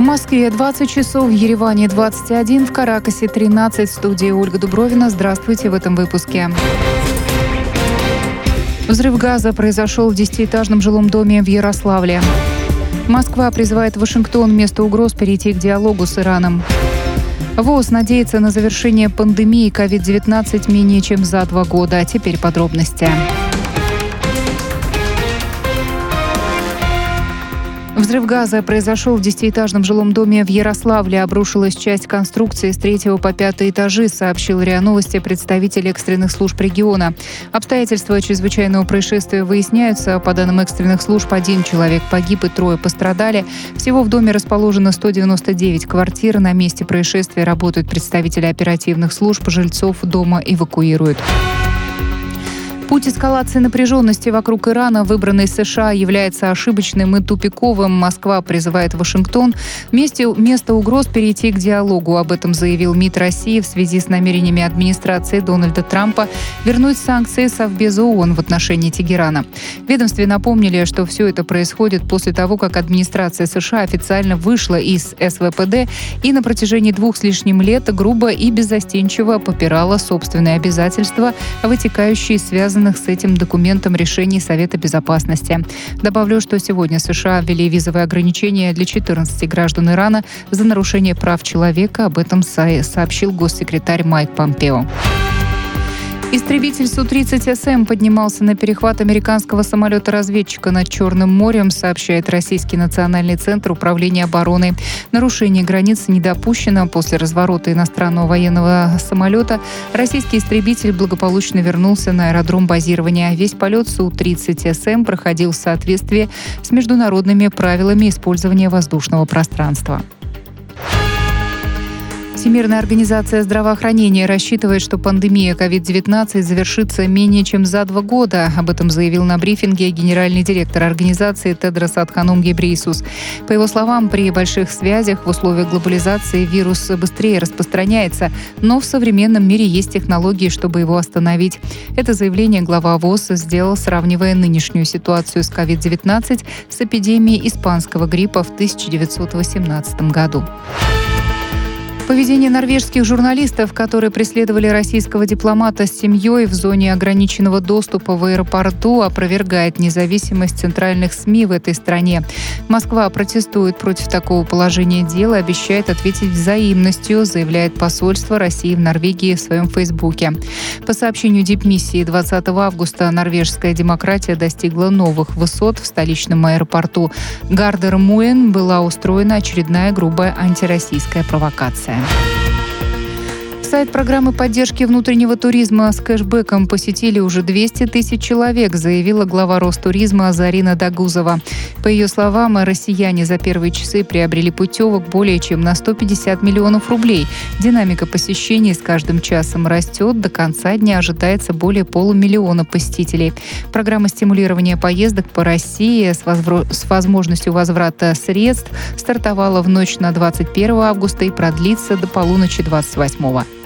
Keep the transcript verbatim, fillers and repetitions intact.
В Москве двадцать часов, в Ереване двадцать один, в Каракасе тринадцать. В студии Ольга Дубровина. Здравствуйте в этом выпуске. Взрыв газа произошел в десятиэтажном жилом доме в Ярославле. Москва призывает Вашингтон вместо угроз перейти к диалогу с Ираном. ВОЗ надеется на завершение пандемии ковид девятнадцать менее чем за два года. А теперь подробности. Взрыв газа произошел в десятиэтажном жилом доме в Ярославле. Обрушилась часть конструкции с третьего по пятый этажи, сообщил РИА Новости представитель экстренных служб региона. Обстоятельства чрезвычайного происшествия выясняются. По данным экстренных служб, один человек погиб и трое пострадали. Всего в доме расположено сто девяносто девять квартир. На месте происшествия работают представители оперативных служб. Жильцов дома эвакуируют. Путь эскалации напряженности вокруг Ирана, выбранный США, является ошибочным и тупиковым. Москва призывает Вашингтон вместе, вместо угроз перейти к диалогу. Об этом заявил МИД России в связи с намерениями администрации Дональда Трампа вернуть санкции Совбеза ООН в отношении Тегерана. В ведомстве напомнили, что все это происходит после того, как администрация США официально вышла из эс вэ пэ дэ и на протяжении двух с лишним лет грубо и беззастенчиво попирала собственные обязательства, вытекающие из связанных с этим документом решений Совета Безопасности. Добавлю, что сегодня США ввели визовые ограничения для четырнадцати граждан Ирана за нарушение прав человека. Об этом сообщил госсекретарь Майк Помпео. Истребитель Су тридцать эс эм поднимался на перехват американского самолета-разведчика над Черным морем, сообщает Российский национальный центр управления обороны. Нарушение границы не допущено. После разворота иностранного военного самолета российский истребитель благополучно вернулся на аэродром базирования. Весь полет Су тридцать эс эм проходил в соответствии с международными правилами использования воздушного пространства. Всемирная организация здравоохранения рассчитывает, что пандемия ковид девятнадцать завершится менее чем за два года. Об этом заявил на брифинге генеральный директор организации Тедрос Адханом Гебрейесус. По его словам, при больших связях в условиях глобализации вирус быстрее распространяется, но в современном мире есть технологии, чтобы его остановить. Это заявление глава ВОЗ сделал, сравнивая нынешнюю ситуацию с ковид девятнадцать с эпидемией испанского гриппа в тысяча девятьсот восемнадцатом году. Поведение норвежских журналистов, которые преследовали российского дипломата с семьей в зоне ограниченного доступа в аэропорту, опровергает независимость центральных СМИ в этой стране. Москва протестует против такого положения дела и обещает ответить взаимностью, заявляет посольство России в Норвегии в своем фейсбуке. По сообщению дипмиссии, двадцатого августа норвежская демократия достигла новых высот. В столичном аэропорту Гардермуэн была устроена очередная грубая антироссийская провокация. Сайт программы поддержки внутреннего туризма с кэшбэком посетили уже двести тысяч человек, заявила глава Ростуризма Зарина Дагузова. По ее словам, россияне за первые часы приобрели путевок более чем на сто пятьдесят миллионов рублей. Динамика посещений с каждым часом растет. До конца дня ожидается более полумиллиона посетителей. Программа стимулирования поездок по России с, возвро... с возможностью возврата средств стартовала в ночь на двадцать первого августа и продлится до полуночи двадцать восьмого.